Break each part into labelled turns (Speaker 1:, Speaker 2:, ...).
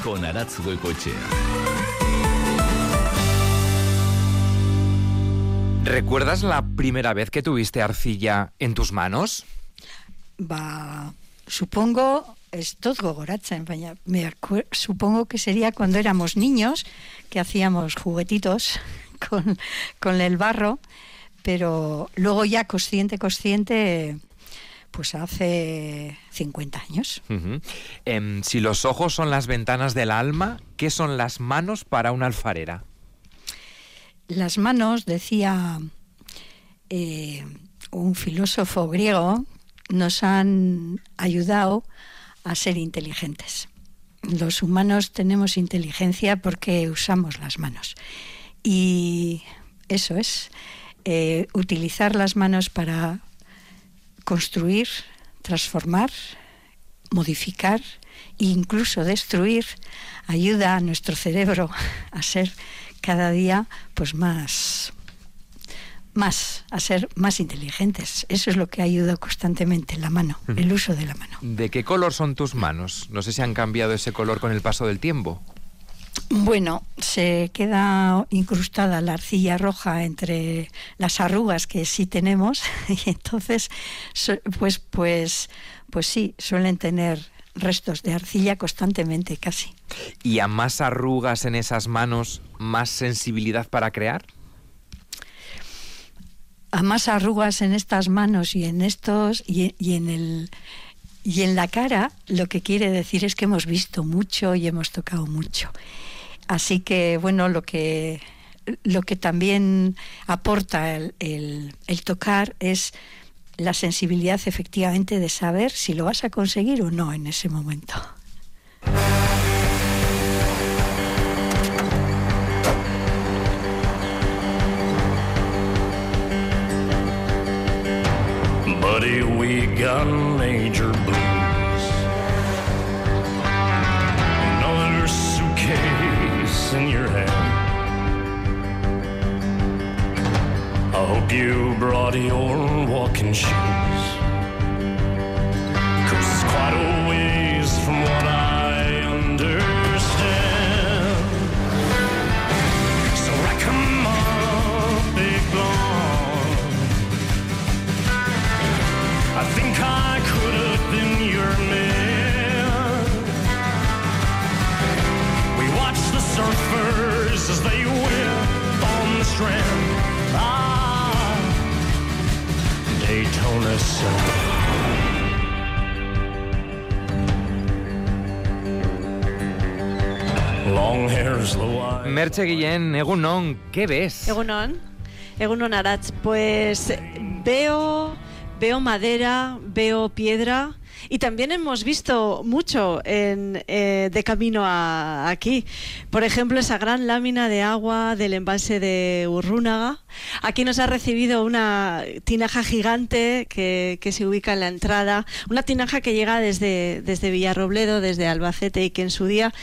Speaker 1: con Aratz Goicoechea.
Speaker 2: ¿Recuerdas la primera vez que tuviste arcilla en tus manos?
Speaker 3: Supongo, ez dut gogoratzen, baina supongo que sería cuando éramos niños, que hacíamos juguetitos con el barro, pero luego ya consciente, pues hace 50 años.
Speaker 2: Uh-huh. Si los ojos son las ventanas del alma, ¿qué son las manos para una alfarera?
Speaker 3: Las manos, decía un filósofo griego, nos han ayudado a ser inteligentes. Los humanos tenemos inteligencia porque usamos las manos. Y eso es, utilizar las manos para construir, transformar, modificar e incluso destruir, ayuda a nuestro cerebro a ser cada día pues a ser más inteligentes. Eso es lo que ayuda constantemente la mano, el uso de la mano.
Speaker 2: ¿De qué color son tus manos? No sé si han cambiado ese color con el paso del tiempo.
Speaker 3: Bueno, se queda incrustada la arcilla roja entre las arrugas que sí tenemos y entonces pues sí, suelen tener restos de arcilla constantemente, casi.
Speaker 2: ¿Y a más arrugas en esas manos, más sensibilidad para crear?
Speaker 3: A más arrugas en estas manos y en estos y en la cara, lo que quiere decir es que hemos visto mucho y hemos tocado mucho. Así que, bueno, lo que también aporta el tocar es la sensibilidad, efectivamente, de saber si lo vas a conseguir o no en ese momento.
Speaker 4: Buddy, we got major blues. Another suitcase in your hand. I hope you brought your walking shoes, 'cause it's quite a ways from what I understand. So rack 'em up, big blonde. I think I could have been your man. We watched the surfers as they went on the strand. Daytona Sun. Long hair's the white.
Speaker 2: Merche Guillén, Egunon, ¿qué ves?
Speaker 5: Egunon Aratz, pues veo madera, veo piedra y también hemos visto mucho de camino aquí. Por ejemplo, esa gran lámina de agua del embalse de Urrúnaga. Aquí nos ha recibido una tinaja gigante que se ubica en la entrada, una tinaja que llega desde Villarrobledo, desde Albacete, y que en su día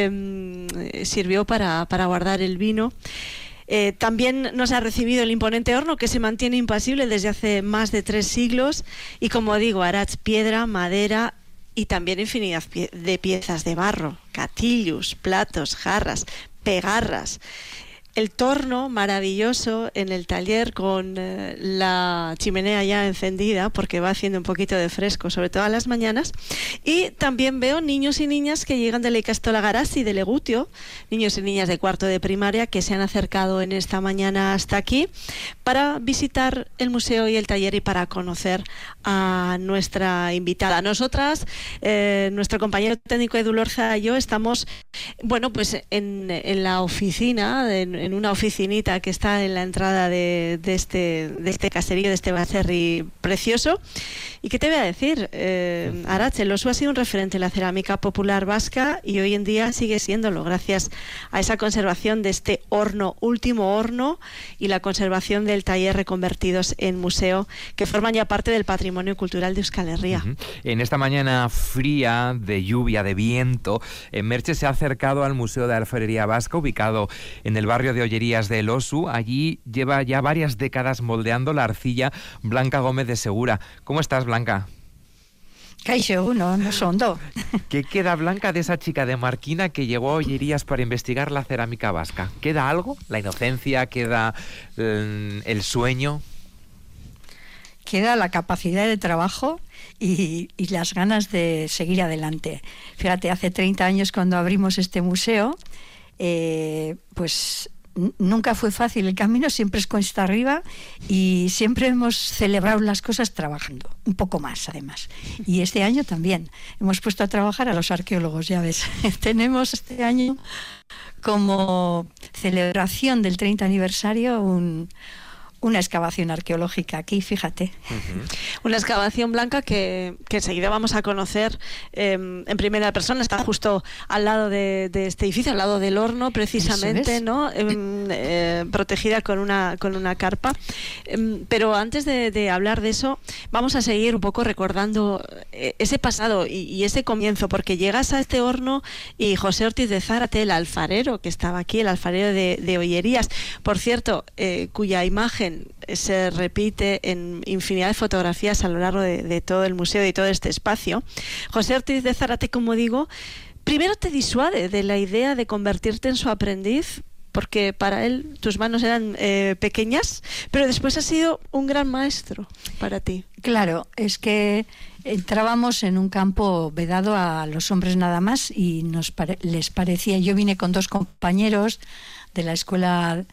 Speaker 5: sirvió para guardar el vino. También nos ha recibido el imponente horno, que se mantiene impasible desde hace más de 3 siglos, y como digo, Aratz, piedra, madera y también infinidad de piezas de barro, catillos, platos, jarras, pegarras. El torno maravilloso en el taller con la chimenea ya encendida, porque va haciendo un poquito de fresco, sobre todo a las mañanas. Y también veo niños y niñas que llegan de la Ikastola Garasi, de Legutio, niños y niñas de cuarto de primaria que se han acercado en esta mañana hasta aquí para visitar el museo y el taller y para conocer a nuestra invitada. Nosotras, nuestro compañero técnico Edu Lorza y yo, estamos, bueno, pues en la oficina, en una oficinita que está en la entrada de este caserío, de este baserri precioso. ¿Y qué te voy a decir? Aratz, el Osu ha sido un referente en la cerámica popular vasca y hoy en día sigue siéndolo, gracias a esa conservación de este horno, último horno, y la conservación del taller reconvertidos en museo, que forman ya parte del patrimonio cultural de Euskal Herria.
Speaker 2: Uh-huh. En esta mañana fría, de lluvia, de viento, Merche se ha acercado al Museo de Alfarería Vasca, ubicado en el barrio de Ollerías del Osu. Allí lleva ya varias décadas moldeando la arcilla Blanca Gómez de Segura. ¿Cómo estás, Blanca?
Speaker 3: Kaixo, uno, no son dos.
Speaker 2: ¿Qué queda, Blanca, de esa chica de Marquina que llegó a Ollerías para investigar la cerámica vasca? ¿Queda algo? ¿La inocencia? ¿Queda el sueño?
Speaker 3: Queda la capacidad de trabajo y las ganas de seguir adelante. Fíjate, hace 30 años cuando abrimos este museo, pues nunca fue fácil el camino, siempre es cuesta arriba y siempre hemos celebrado las cosas trabajando, un poco más además. Y este año también hemos puesto a trabajar a los arqueólogos, ya ves. Tenemos este año como celebración del 30 aniversario una excavación arqueológica aquí, fíjate.
Speaker 5: Una excavación, Blanca, que enseguida vamos a conocer en primera persona. Está justo al lado de este edificio, al lado del horno, precisamente, ¿no? Protegida con una carpa. Pero antes de hablar de eso, vamos a seguir un poco recordando ese pasado y ese comienzo, porque llegas a este horno y José Ortiz de Zárate, el alfarero que estaba aquí, el alfarero de Ollerías, por cierto, cuya imagen se repite en infinidad de fotografías a lo largo de todo el museo y todo este espacio. José Ortiz de Zárate, como digo, primero te disuade de la idea de convertirte en su aprendiz, porque para él tus manos eran pequeñas, pero después ha sido un gran maestro para ti.
Speaker 3: Claro, es que entrábamos en un campo vedado a los hombres nada más y les parecía, yo vine con 2 compañeros de la escuela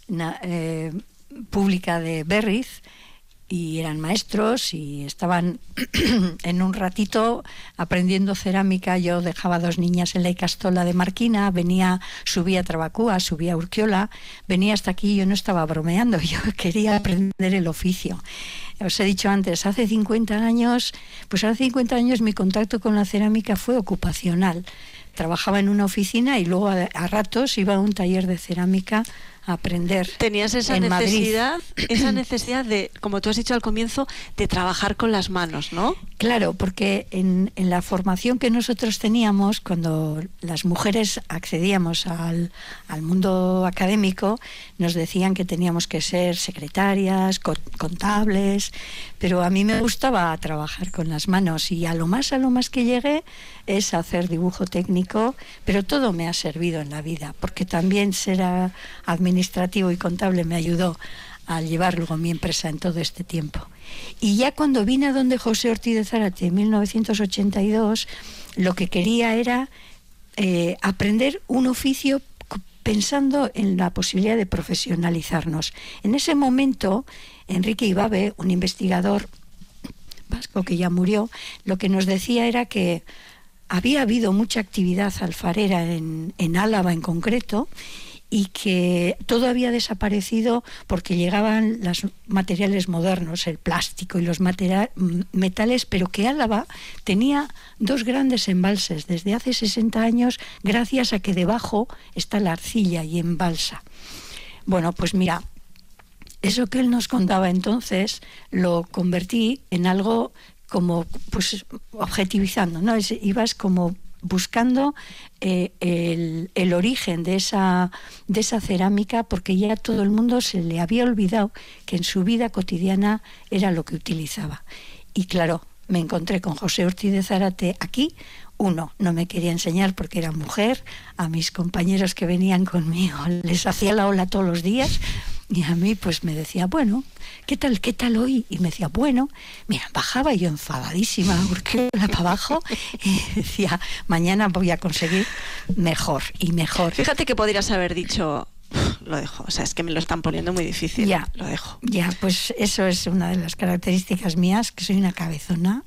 Speaker 3: pública de Berriz y eran maestros y estaban en un ratito aprendiendo cerámica. Yo dejaba 2 niñas en la Icastola de Marquina, subía a Trabacúa, subía a Urquiola, venía hasta aquí. Yo no estaba bromeando, yo quería aprender el oficio. Os he dicho antes, hace 50 años mi contacto con la cerámica fue ocupacional. Trabajaba en una oficina y luego a ratos iba a un taller de cerámica a aprender.
Speaker 5: Tenías esa necesidad de, como tú has dicho al comienzo, de trabajar con las manos, ¿no?
Speaker 3: Claro, porque en la formación que nosotros teníamos, cuando las mujeres accedíamos al mundo académico, nos decían que teníamos que ser secretarias, contables, pero a mí me gustaba trabajar con las manos y a lo más que llegué es hacer dibujo técnico, pero todo me ha servido en la vida, porque también ser administrativo y contable me ayudó a llevar luego mi empresa en todo este tiempo. Y ya cuando vine a donde José Ortiz de Zárate en 1982, lo que quería era aprender un oficio pensando en la posibilidad de profesionalizarnos. En ese momento, Enrique Ibabe, un investigador vasco que ya murió, lo que nos decía era que había habido mucha actividad alfarera en Álava en concreto, y que todo había desaparecido porque llegaban los materiales modernos, el plástico y los metales, pero que Álava tenía 2 grandes embalses desde hace 60 años gracias a que debajo está la arcilla y embalsa. Bueno, pues mira, eso que él nos contaba entonces lo convertí en algo como, pues, objetivizando, ¿no? Ibas como buscando el origen de esa cerámica, porque ya todo el mundo se le había olvidado que en su vida cotidiana era lo que utilizaba. Y claro, me encontré con José Ortiz de Zárate aquí. No me quería enseñar porque era mujer, a mis compañeros que venían conmigo les hacía la ola todos los días, y a mí pues me decía, bueno, ¿qué tal hoy? Y me decía, bueno, mira, bajaba yo enfadadísima, porque para abajo, y decía, mañana voy a conseguir mejor y mejor.
Speaker 5: Fíjate que podrías haber dicho, lo dejo, o sea, es que me lo están poniendo muy difícil,
Speaker 3: ya,
Speaker 5: lo dejo.
Speaker 3: Ya, pues eso es una de las características mías, que soy una cabezona.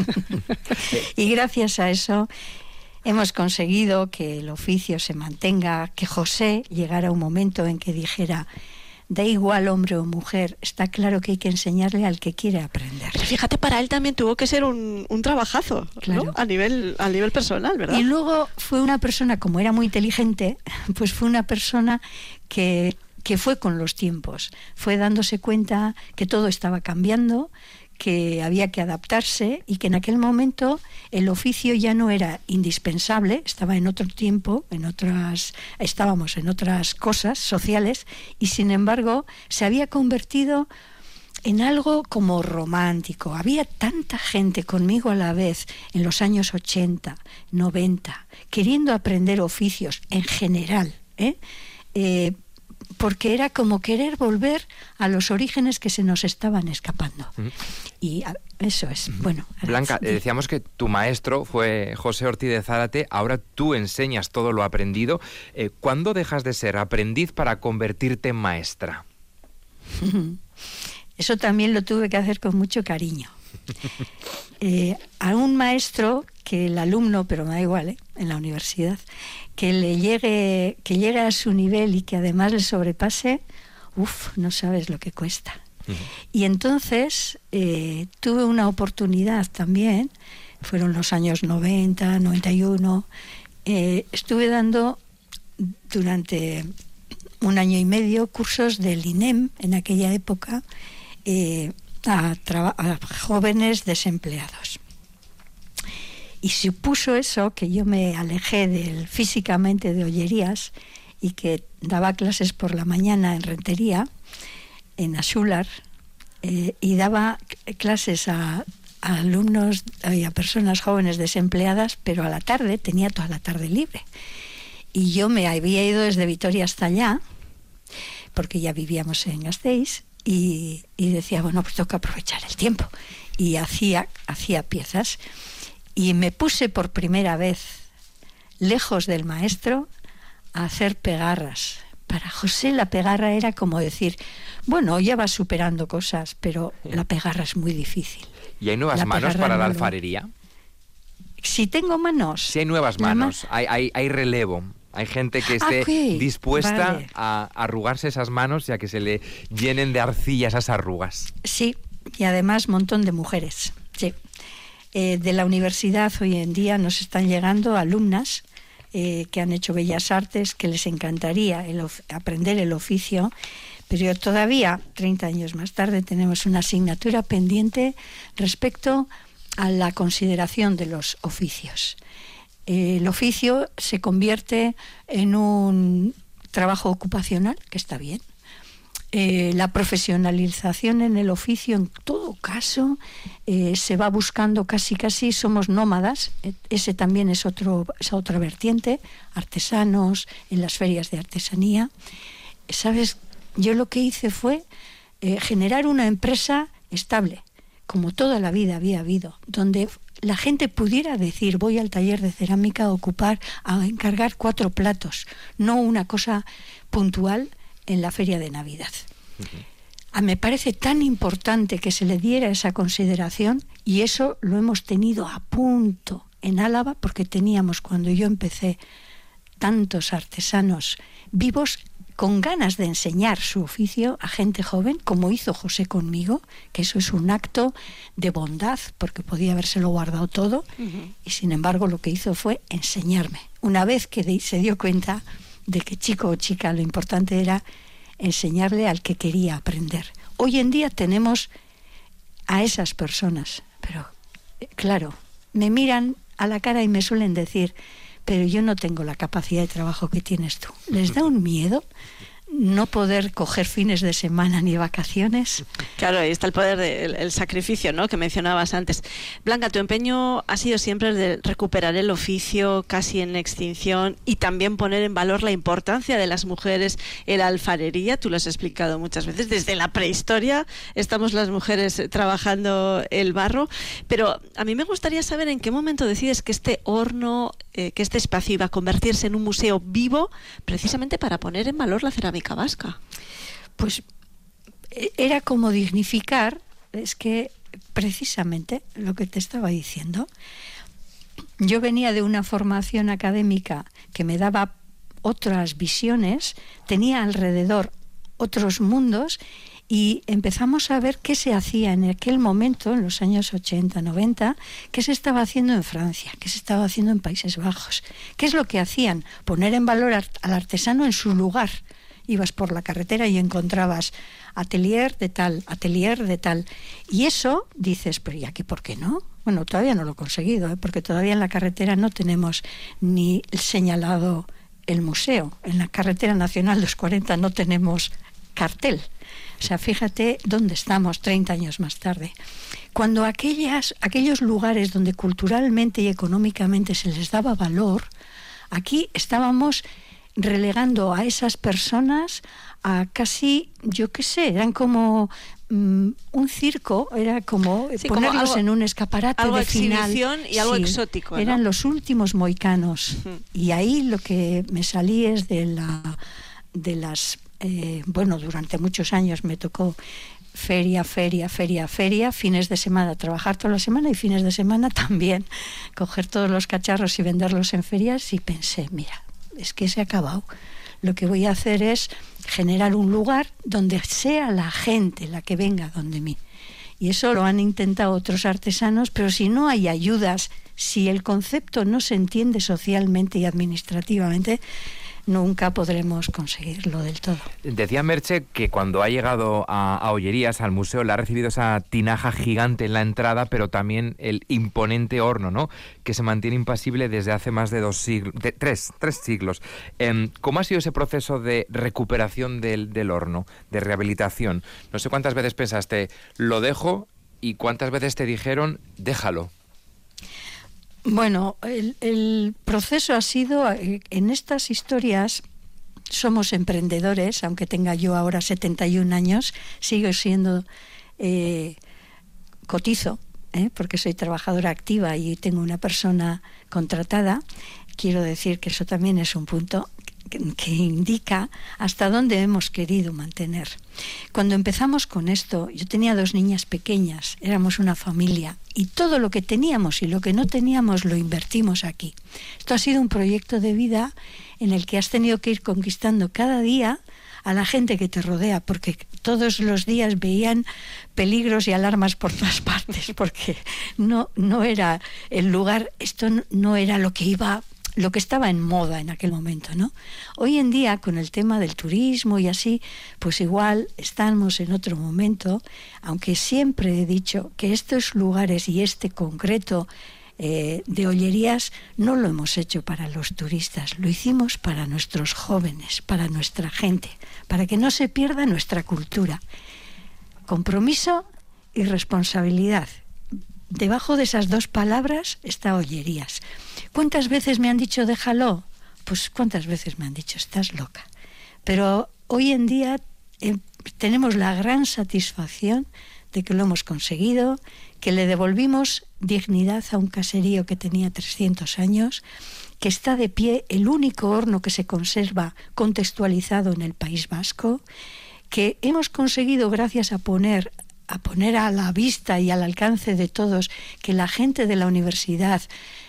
Speaker 3: Y gracias a eso hemos conseguido que el oficio se mantenga, que José llegara a un momento en que dijera, da igual hombre o mujer, está claro que hay que enseñarle al que quiere aprender.
Speaker 5: Pero fíjate, para él también tuvo que ser un trabajazo, claro, ¿no? A nivel personal, ¿verdad?
Speaker 3: Y luego fue una persona, como era muy inteligente, pues fue una persona que fue con los tiempos, fue dándose cuenta que todo estaba cambiando, que había que adaptarse y que en aquel momento el oficio ya no era indispensable, estaba en otro tiempo, estábamos en otras cosas sociales, y sin embargo se había convertido en algo como romántico. Había tanta gente conmigo a la vez en los años 80, 90, queriendo aprender oficios en general, porque era como querer volver a los orígenes que se nos estaban escapando. Y eso es, bueno.
Speaker 2: Blanca, decíamos que tu maestro fue José Ortiz de Zárate, ahora tú enseñas todo lo aprendido. ¿Cuándo dejas de ser aprendiz para convertirte en maestra?
Speaker 3: Eso también lo tuve que hacer con mucho cariño. A un maestro que el alumno, pero me da igual, en la universidad, que llegue a su nivel y que además le sobrepase, no sabes lo que cuesta. Y entonces tuve una oportunidad también, fueron los años 90, 91, estuve dando durante un año y medio cursos del INEM en aquella época a jóvenes desempleados. Y supuso eso que yo me alejé físicamente de Ollerías y que daba clases por la mañana en Rentería, en Axúlar, y daba clases a alumnos y a personas jóvenes desempleadas, pero a la tarde tenía toda la tarde libre. Y yo me había ido desde Vitoria hasta allá, porque ya vivíamos en Gasteiz, y decía, bueno, pues tengo que aprovechar el tiempo. Y hacía piezas. Y me puse por primera vez, lejos del maestro, a hacer pegarras. Para José la pegarra era como decir, bueno, ya vas superando cosas, pero la pegarra es muy difícil.
Speaker 2: ¿Y hay nuevas manos para la alfarería?
Speaker 3: Si tengo manos.
Speaker 2: Si hay nuevas manos, hay relevo. Hay gente que esté dispuesta a arrugarse esas manos y a que se le llenen de arcilla esas arrugas.
Speaker 3: Sí, y además montón de mujeres, sí. De la universidad hoy en día nos están llegando alumnas que han hecho Bellas Artes, que les encantaría aprender el oficio, pero todavía, 30 años más tarde, tenemos una asignatura pendiente respecto a la consideración de los oficios. El oficio se convierte en un trabajo ocupacional, que está bien. La profesionalización en el oficio, en todo caso, se va buscando casi, somos nómadas. Ese también es otra vertiente, artesanos, en las ferias de artesanía. ¿Sabes? Yo lo que hice fue generar una empresa estable, como toda la vida había habido, donde la gente pudiera decir, voy al taller de cerámica a encargar 4 platos, no una cosa puntual en la feria de Navidad. Me parece tan importante que se le diera esa consideración, y eso lo hemos tenido a punto en Álava, porque teníamos, cuando yo empecé, tantos artesanos vivos con ganas de enseñar su oficio a gente joven, como hizo José conmigo, que eso es un acto de bondad, porque podía habérselo guardado todo, y sin embargo lo que hizo fue enseñarme. Una vez que se dio cuenta de que chico o chica lo importante era enseñarle al que quería aprender. Hoy en día tenemos a esas personas, pero claro, me miran a la cara y me suelen decir, pero yo no tengo la capacidad de trabajo que tienes tú. ¿Les da un miedo no poder coger fines de semana ni vacaciones?
Speaker 5: Claro, ahí está el poder del sacrificio, ¿no?, que mencionabas antes. Blanca, tu empeño ha sido siempre el de recuperar el oficio casi en extinción y también poner en valor la importancia de las mujeres en la alfarería. Tú lo has explicado muchas veces. Desde la prehistoria estamos las mujeres trabajando el barro, pero a mí me gustaría saber en qué momento decides que este horno, que este espacio iba a convertirse en un museo vivo, precisamente para poner en valor la cerámica vasca.
Speaker 3: Pues era como dignificar, es que precisamente lo que te estaba diciendo, yo venía de una formación académica que me daba otras visiones, tenía alrededor otros mundos, y empezamos a ver qué se hacía en aquel momento, en los años 80, 90, qué se estaba haciendo en Francia, qué se estaba haciendo en Países Bajos, qué es lo que hacían, poner en valor al artesano en su lugar. Ibas por la carretera y encontrabas atelier de tal, y eso dices, pero ¿y aquí por qué no? Bueno, todavía no lo he conseguido, porque todavía en la carretera no tenemos ni señalado el museo. En la carretera nacional 240 no tenemos cartel. O sea, fíjate dónde estamos 30 años más tarde. Cuando aquellos lugares donde culturalmente y económicamente se les daba valor, aquí estábamos relegando a esas personas a casi, yo qué sé, eran como un circo, era como ponerlos como algo, en un escaparate
Speaker 5: algo
Speaker 3: de final.
Speaker 5: Exhibición y algo exótico, ¿no?
Speaker 3: Eran los últimos mohicanos. Y ahí lo que me salí es de las... bueno, durante muchos años me tocó feria, fines de semana, trabajar toda la semana y fines de semana también, coger todos los cacharros y venderlos en ferias, y pensé, mira, es que se ha acabado. Lo que voy a hacer es generar un lugar donde sea la gente la que venga donde mí. Y eso lo han intentado otros artesanos, pero si no hay ayudas, si el concepto no se entiende socialmente y administrativamente, nunca podremos conseguirlo del todo.
Speaker 2: Decía Merche que cuando ha llegado a Ollerías, al museo, le ha recibido esa tinaja gigante en la entrada, pero también el imponente horno, ¿no?, que se mantiene impasible desde hace más de tres siglos. ¿Cómo ha sido ese proceso de recuperación del horno, de rehabilitación? No sé cuántas veces pensaste, lo dejo, y cuántas veces te dijeron, déjalo.
Speaker 3: Bueno, el proceso ha sido, en estas historias somos emprendedores, aunque tenga yo ahora 71 años, sigo siendo cotizo, porque soy trabajadora activa y tengo una persona contratada. Quiero decir que eso también es un punto que indica hasta dónde hemos querido mantener. Cuando empezamos con esto, yo tenía 2 niñas pequeñas, éramos una familia, y todo lo que teníamos y lo que no teníamos lo invertimos aquí. Esto ha sido un proyecto de vida en el que has tenido que ir conquistando cada día a la gente que te rodea, porque todos los días veían peligros y alarmas por todas partes, porque no era el lugar, esto no era lo que estaba en moda en aquel momento, ¿no? Hoy en día, con el tema del turismo y así, pues igual estamos en otro momento, aunque siempre he dicho que estos lugares y este concreto de Ollerías no lo hemos hecho para los turistas, lo hicimos para nuestros jóvenes, para nuestra gente, para que no se pierda nuestra cultura. Compromiso y responsabilidad. Debajo de esas 2 palabras está Ollerías. ¿Cuántas veces me han dicho déjalo? Pues cuántas veces me han dicho estás loca. Pero hoy en día tenemos la gran satisfacción de que lo hemos conseguido, que le devolvimos dignidad a un caserío que tenía 300 años, que está de pie el único horno que se conserva contextualizado en el País Vasco, que hemos conseguido, gracias a poner a la vista y al alcance de todos, que la gente de la universidad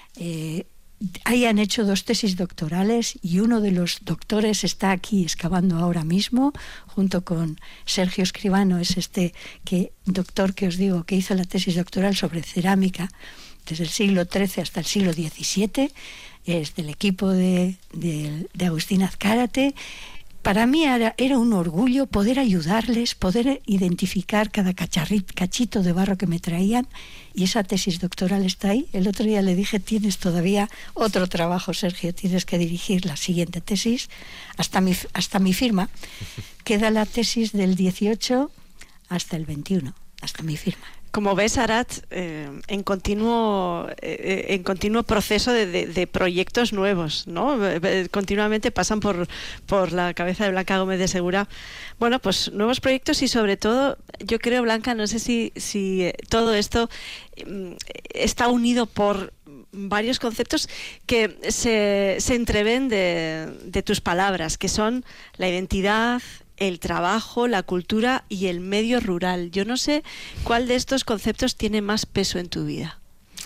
Speaker 3: hayan hecho 2 tesis doctorales, y uno de los doctores está aquí excavando ahora mismo, junto con Sergio Escribano, es doctor que os digo, que hizo la tesis doctoral sobre cerámica desde el siglo XIII hasta el siglo XVII, es del equipo de Agustín Azcárate. Para mí era un orgullo poder ayudarles, poder identificar cada cachito de barro que me traían, y esa tesis doctoral está ahí. El otro día le dije, tienes todavía otro trabajo, Sergio, tienes que dirigir la siguiente tesis, hasta mi firma. Queda la tesis del 18 hasta el 21, hasta mi firma.
Speaker 5: Como ves, Arat, en continuo proceso de proyectos nuevos, ¿no? Continuamente pasan por la cabeza de Blanca Gómez de Segura. Bueno, pues nuevos proyectos, y sobre todo, yo creo, Blanca, no sé si todo esto está unido por varios conceptos que se entreven de tus palabras, que son la identidad, el trabajo, la cultura y el medio rural. Yo no sé cuál de estos conceptos tiene más peso en tu vida.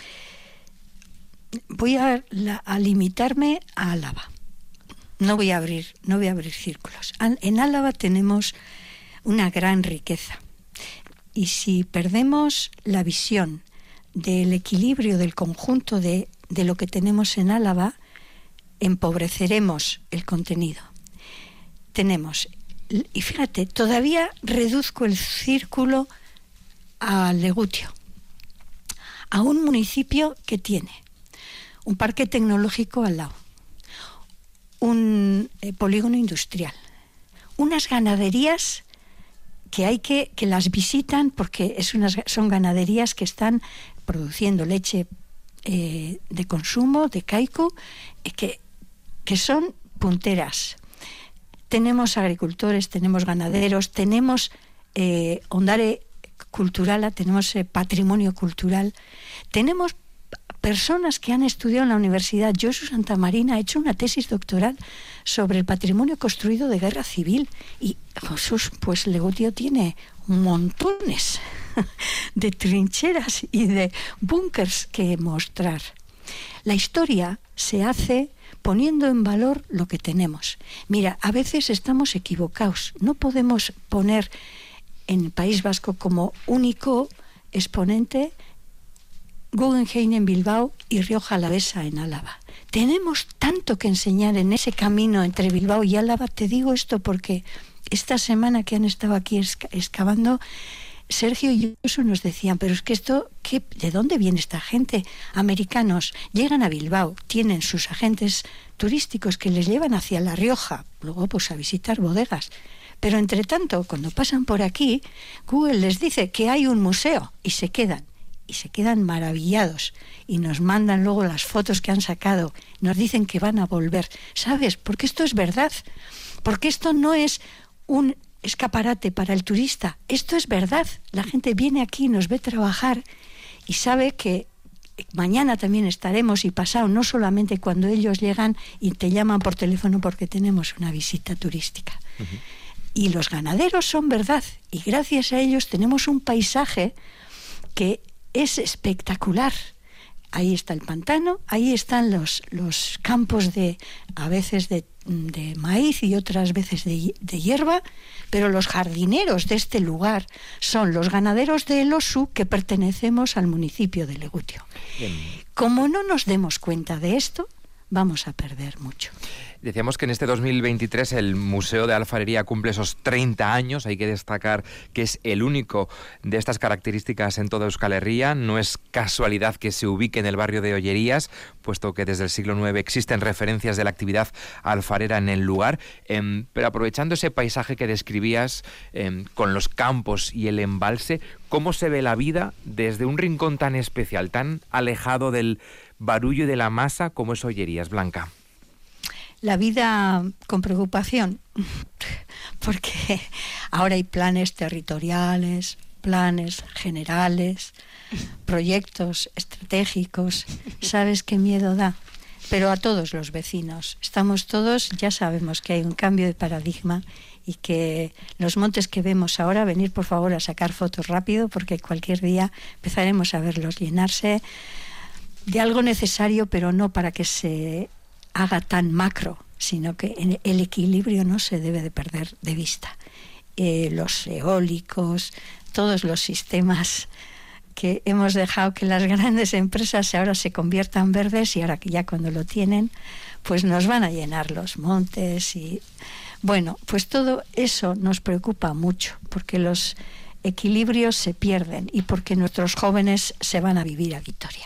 Speaker 3: Voy a limitarme a Álava. No voy a abrir círculos. En Álava tenemos una gran riqueza. Y si perdemos la visión del equilibrio del conjunto de lo que tenemos en Álava, empobreceremos el contenido. Tenemos... Y fíjate, todavía reduzco el círculo a Legutio, a un municipio que tiene un parque tecnológico al lado, un polígono industrial, unas ganaderías que hay que las visitan porque son ganaderías que están produciendo leche de consumo, de kaiku, que son punteras. Tenemos agricultores, tenemos ganaderos, tenemos ondare cultural, tenemos patrimonio cultural, tenemos personas que han estudiado en la universidad. Josu Santamarina ha hecho una tesis doctoral sobre el patrimonio construido de guerra civil, y Jesús, pues Legutio tiene montones de trincheras y de búnkers que mostrar. La historia se hace poniendo en valor lo que tenemos. Mira, a veces estamos equivocados. No podemos poner en el País Vasco como único exponente Guggenheim en Bilbao y Rioja Alavesa en Álava. Tenemos tanto que enseñar en ese camino entre Bilbao y Álava. Te digo esto porque esta semana que han estado aquí excavando, Sergio y Josu nos decían, pero es que esto, ¿de dónde viene esta gente? Americanos llegan a Bilbao, tienen sus agentes turísticos que les llevan hacia La Rioja, luego pues a visitar bodegas. Pero entre tanto, cuando pasan por aquí, Google les dice que hay un museo y se quedan maravillados y nos mandan luego las fotos que han sacado, nos dicen que van a volver. ¿Sabes? Porque esto es verdad, porque esto no es un escaparate para el turista, esto es verdad. La gente viene aquí, nos ve trabajar y sabe que mañana también estaremos, y pasado, no solamente cuando ellos llegan y te llaman por teléfono porque tenemos una visita turística. Uh-huh. Y los ganaderos son verdad, y gracias a ellos tenemos un paisaje que es espectacular. Ahí está el pantano, ahí están los campos a veces de maíz y otras veces de hierba, pero los jardineros de este lugar son los ganaderos de Elosu, que pertenecemos al municipio de Legutio. Bien. Como no nos demos cuenta de esto, vamos a perder mucho.
Speaker 2: Decíamos que en este 2023 el Museo de Alfarería cumple esos 30 años. Hay que destacar que es el único de estas características en toda Euskal Herria. No es casualidad que se ubique en el barrio de Ollerías, puesto que desde el siglo IX existen referencias de la actividad alfarera en el lugar. Pero aprovechando ese paisaje que describías, con los campos y el embalse, ¿cómo se ve la vida desde un rincón tan especial, tan alejado del barullo y de la masa como es Ollerías, Blanca?
Speaker 3: La vida con preocupación, porque ahora hay planes territoriales, planes generales, proyectos estratégicos. ¿Sabes qué miedo da? Pero a todos los vecinos. Estamos todos, ya sabemos que hay un cambio de paradigma y que los montes que vemos ahora, venir por favor a sacar fotos rápido, porque cualquier día empezaremos a verlos llenarse de algo necesario, pero no para que se haga tan macro, sino que el equilibrio no se debe de perder de vista. Los eólicos, todos los sistemas que hemos dejado que las grandes empresas ahora se conviertan verdes, y ahora que ya cuando lo tienen, pues nos van a llenar los montes. Y bueno, pues todo eso nos preocupa mucho, porque los equilibrios se pierden y porque nuestros jóvenes se van a vivir a Vitoria.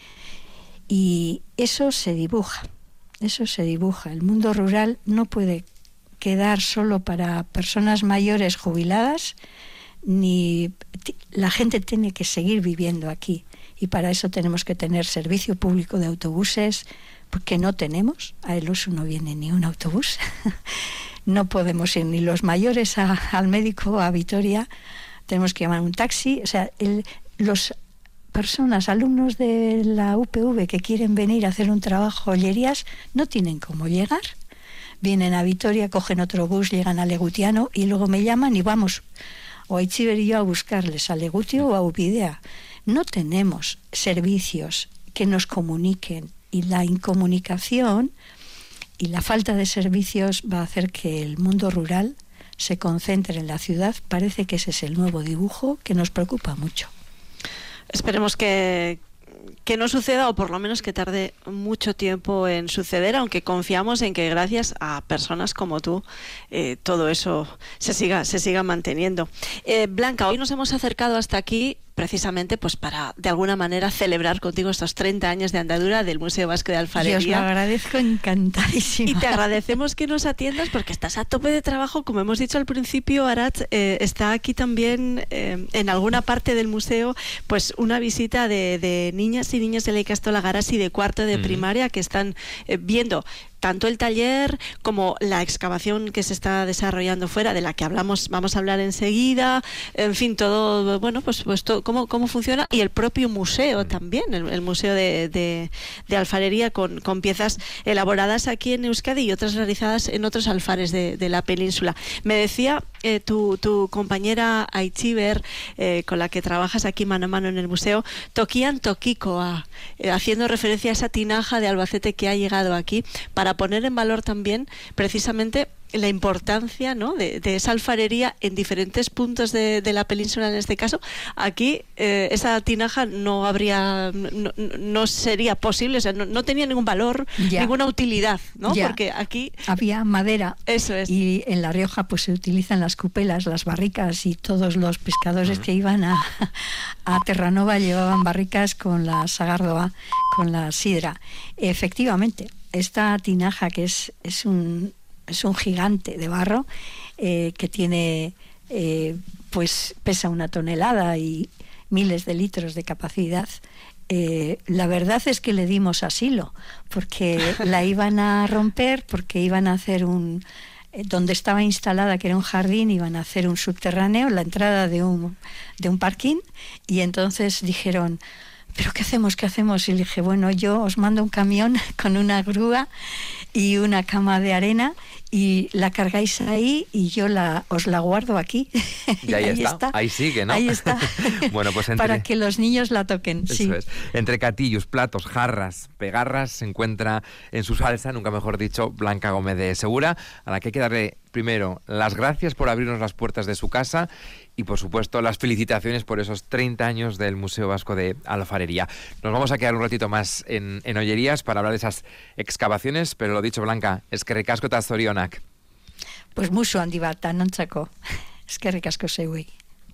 Speaker 3: Y eso se dibuja. El mundo rural no puede quedar solo para personas mayores jubiladas, ni la gente tiene que seguir viviendo aquí. Y para eso tenemos que tener servicio público de autobuses, porque no tenemos. A Elosu no viene ni un autobús. No podemos ir ni los mayores al médico a Vitoria. Tenemos que llamar un taxi. O sea, los personas, alumnos de la UPV que quieren venir a hacer un trabajo a Ollerías, no tienen cómo llegar. Vienen a Vitoria, cogen otro bus, llegan a Legutiano y luego me llaman y vamos o a Itziber y yo a buscarles a Legutio o a Ubidea. No tenemos servicios que nos comuniquen, y la incomunicación y la falta de servicios va a hacer que el mundo rural se concentre en la ciudad. Parece que ese es el nuevo dibujo que nos preocupa mucho.
Speaker 5: Esperemos que no suceda, o por lo menos que tarde mucho tiempo en suceder, aunque confiamos en que gracias a personas como tú todo eso se siga manteniendo. Blanca, hoy nos hemos acercado hasta aquí precisamente pues para de alguna manera celebrar contigo estos 30 años de andadura del Museo Vasco de Alfarería.
Speaker 3: Yo os lo agradezco encantadísimo.
Speaker 5: Y te agradecemos que nos atiendas porque estás a tope de trabajo, como hemos dicho al principio. Aratz, está aquí también en alguna parte del museo pues una visita de niñas y niños de la Ikastola Garasi de cuarto de primaria que están viendo tanto el taller como la excavación que se está desarrollando fuera, de la que vamos a hablar enseguida, en fin, todo, bueno, pues todo, cómo funciona, y el propio museo también, el museo de alfarería con piezas elaboradas aquí en Euskadi y otras realizadas en otros alfares de la península. Me decía tu compañera Aitziber, con la que trabajas aquí mano a mano en el museo, Tokian Tokikoa, haciendo referencia a esa tinaja de Albacete que ha llegado aquí, para poner en valor también precisamente la importancia, ¿no?, de esa alfarería en diferentes puntos de la península. En este caso, aquí esa tinaja no sería posible, o sea, no tenía ningún valor, ninguna utilidad, ¿no? Porque aquí
Speaker 3: había madera.
Speaker 5: Eso es.
Speaker 3: Y en La Rioja pues se utilizan las cupelas, las barricas, y todos los pescadores que iban a Terranova llevaban barricas con la sagardoa, con la sidra. Efectivamente, esta tinaja, que es un gigante de barro, que tiene, pues pesa 1 tonelada y miles de litros de capacidad. La verdad es que le dimos asilo, porque la iban a romper, porque iban a hacer donde estaba instalada, que era un jardín, iban a hacer un subterráneo, la entrada de un parking, y entonces dijeron: ¿pero qué hacemos? ¿Qué hacemos? Y le dije: bueno, yo os mando un camión con una grúa y una cama de arena, y la cargáis ahí y yo os la guardo aquí.
Speaker 2: Y ahí está. Ahí sigue, ¿no?
Speaker 3: Ahí está.
Speaker 2: Bueno, pues
Speaker 3: para que los niños la toquen.
Speaker 2: Eso
Speaker 3: sí.
Speaker 2: Es. Entre catillos, platos, jarras, pegarras, se encuentra en su salsa, nunca mejor dicho, Blanca Gómez de Segura, a la que hay que darle primero las gracias por abrirnos las puertas de su casa y, por supuesto, las felicitaciones por esos 30 años del Museo Vasco de Alfarería. Nos vamos a quedar un ratito más en Ollerías para hablar de esas excavaciones, pero lo dicho, Blanca, eskerrik asko eta zorionak.
Speaker 3: Pues mucho handi bat, danontzako. Eskerrik asko zeuei.